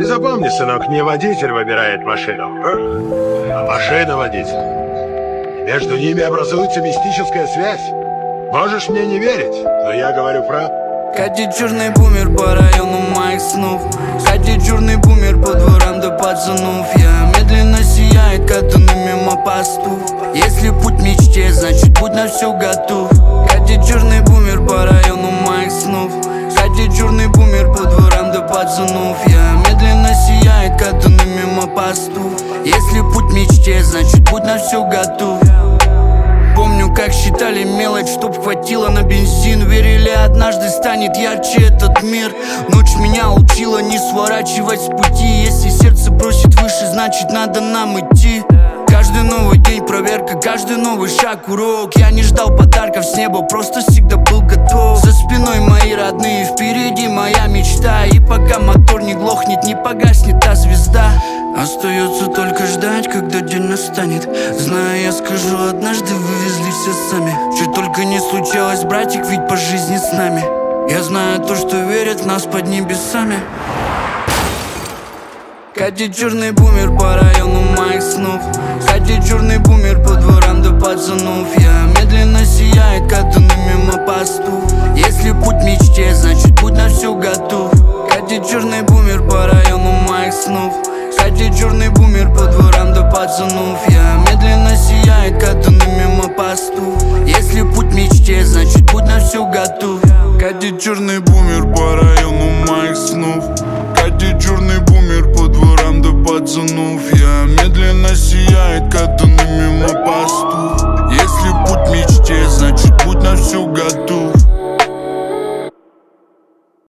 И запомни, сынок, не водитель выбирает машину, а машина водитель. Между ними образуется мистическая связь. Можешь мне не верить, но я говорю правду. Катит черный бумер по району моих снов. Катит черный бумер по дворам до пацанов. Я медленно сияет, катаны мимо посту. Если путь к мечте, значит путь на все готов. Катит черный бумер по району моих снов. Катит черный бумер по дворам до пацанов. Я медленно сияет, катаны мимо посту. Если путь к мечте, значит путь на все готов. Помню, как считали мелочь, чтоб хватило на бензин. Верили, однажды станет ярче этот мир. Ночь меня учила не сворачивать с пути. Если сердце бросит выше, значит надо нам идти. Каждый новый день проверка, каждый новый шаг урок. Я не ждал подарков с неба, просто всегда был готов. За спиной мои родные, впереди моя мечта. И пока мотор не глохнет, не погаснет та звезда. Остается только ждать, когда день настанет. Знаю, я скажу, однажды вывезли все сами. Что только не случалось, братик, ведь по жизни с нами. Я знаю то, что верят в нас под небесами. Катит черный бумер по району моих снов. Катит черный бумер по дворам до пацанов. Я медленно сияет, катаны мимо посту. Если путь к мечте, значит путь на все готов. Катит черный бумер по району моих снов. Катит черный бумер по дворам до пацанов.